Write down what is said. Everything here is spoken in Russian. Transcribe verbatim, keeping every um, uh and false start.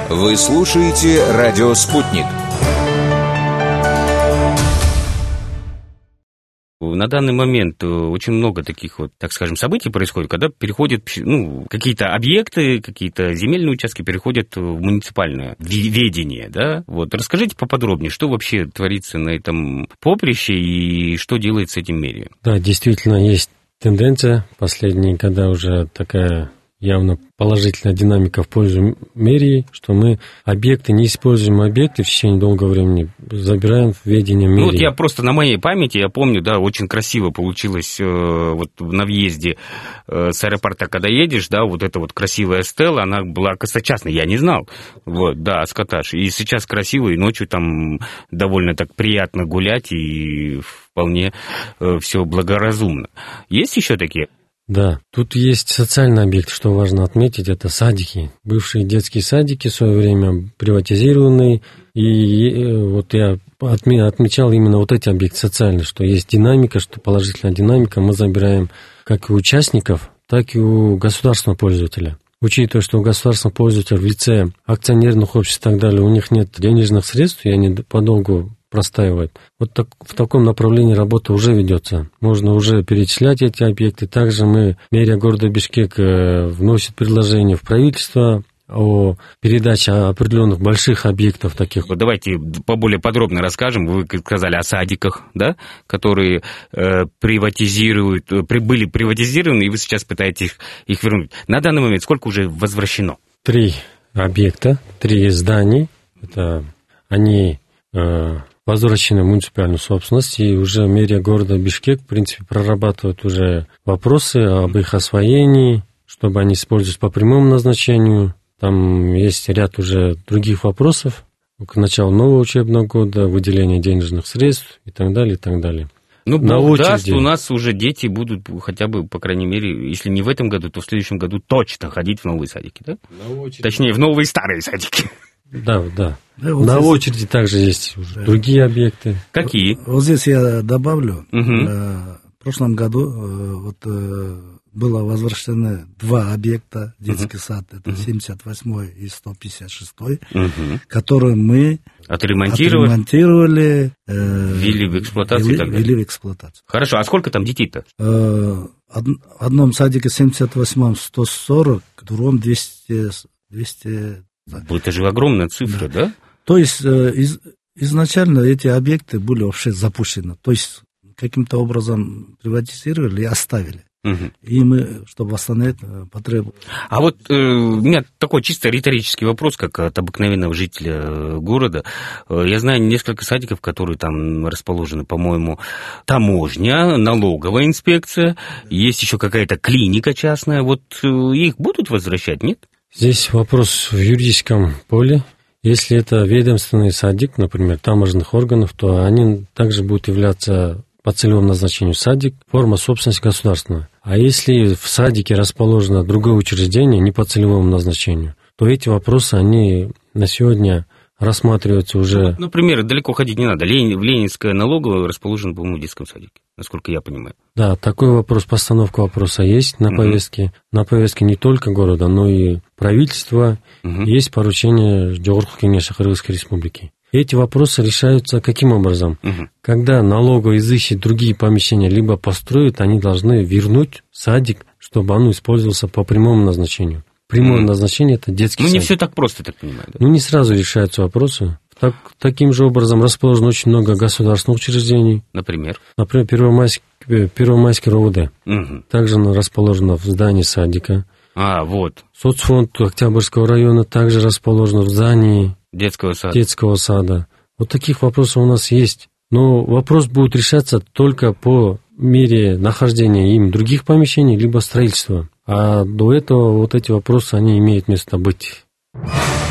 Вы слушаете радио «Спутник». На данный момент очень много таких вот, так скажем, событий происходит, когда переходят, ну, какие-то объекты, какие-то земельные участки переходят в муниципальное ведение, да? Вот, расскажите поподробнее, что вообще творится на этом поприще и что делает с этим мэрия? Да, действительно, есть тенденция последние года уже такая явно положительная динамика в пользу мэрии, что мы объекты, неиспользуемые объекты в течение долгого времени забираем в ведение мэрии. Ну, вот я просто на моей памяти, я помню, да, очень красиво получилось э, вот на въезде э, с аэропорта, когда едешь, да, вот эта вот красивая стела, она была косочастной, я не знал, вот, да, Аскотаж. И сейчас красиво, и ночью там довольно так приятно гулять, и вполне э, все благоразумно. Есть еще такие? Да, тут есть социальный объект, что важно отметить, это садики. Бывшие детские садики в свое время приватизированные, и вот я отмечал именно вот эти объекты социальные, что есть динамика, что положительная динамика, мы забираем как и у участников, так и у государственного пользователя. Учитывая, что у государственного пользователя в лице акционерных обществ и так далее, у них нет денежных средств, и они подолгу простаивает. Вот так, в таком направлении работа уже ведется. Можно уже перечислять эти объекты. Также мы, мэрия города Бишкек э, вносит предложение в правительство о передаче определенных больших объектов таких. Вот давайте поболее подробно расскажем. Вы сказали о садиках, да, которые э, приватизируют, при, были приватизированы, и вы сейчас пытаетесь их, их вернуть. На данный момент сколько уже возвращено? Три объекта, три зданий. Это они э, возвращены в муниципальную собственность, и уже мэрия города Бишкек, в принципе, прорабатывает уже вопросы об их освоении, чтобы они использовались по прямому назначению. Там есть ряд уже других вопросов, к началу нового учебного года, выделение денежных средств и так далее, и так далее. Ну, Бог даст, у нас уже дети будут хотя бы, по крайней мере, если не в этом году, то в следующем году точно ходить в новые садики, да? Точнее, в новые старые садики. Да, да. Да, вот на здесь... очереди также есть да. другие объекты. Какие? Вот, вот здесь я добавлю. Угу. Э, в прошлом году э, вот, э, было возвращено два объекта, детский угу. сад, это угу. семьдесят восьмой и сто пятьдесят шестой, угу. которые мы отремонтировали, отремонтировали э, ввели в эксплуатацию. Ввели, ввели в эксплуатацию. Хорошо, а сколько там детей-то? Э, в одном садике семьдесят восьмом сто сорок, в другом двести... двести... Это же огромная цифра, да? да? То есть э, из, изначально эти объекты были вообще запущены. То есть каким-то образом приватизировали и оставили. Угу. И мы, чтобы восстановить потребу. А вот э, у меня такой чисто риторический вопрос, как от обыкновенного жителя города. Я знаю несколько садиков, которые там расположены, по-моему, таможня, налоговая инспекция, есть еще какая-то клиника частная. Вот э, их будут возвращать, нет? Здесь вопрос в юридическом поле. Если это ведомственный садик, например, таможенных органов, то они также будут являться по целевому назначению садик, форма собственности государственная. А если в садике расположено другое учреждение, не по целевому назначению, то эти вопросы, они на сегодня рассматриваются уже... Ну, например, далеко ходить не надо. Ленин, в Ленинское налоговое расположено, по-моему, в детском садике, насколько я понимаю. Да, такой вопрос, постановка вопроса есть на повестке. Uh-huh. На повестке не только города, но и правительства. Uh-huh. Есть поручение Жоғарғы кеңесі Кыргызской Республики. Эти вопросы решаются каким образом? Uh-huh. Когда налоговая изыщет другие помещения, либо построят, они должны вернуть садик, чтобы он использовался по прямому назначению. Прямое mm. назначение – это детский ну, садик. Ну, не все так просто, так понимаю. Да? Ну, не сразу решаются вопросы. Так, таким же образом расположено очень много государственных учреждений. Например? Например, Первомайский, Первомайский РОВД. Угу. Также расположено в здании садика. А, вот. Соцфонд Октябрьского района также расположен в здании детского сада. детского сада. Вот таких вопросов у нас есть. Но вопрос будет решаться только по мере нахождения им других помещений, либо строительства. А до этого вот эти вопросы, они имеют место быть.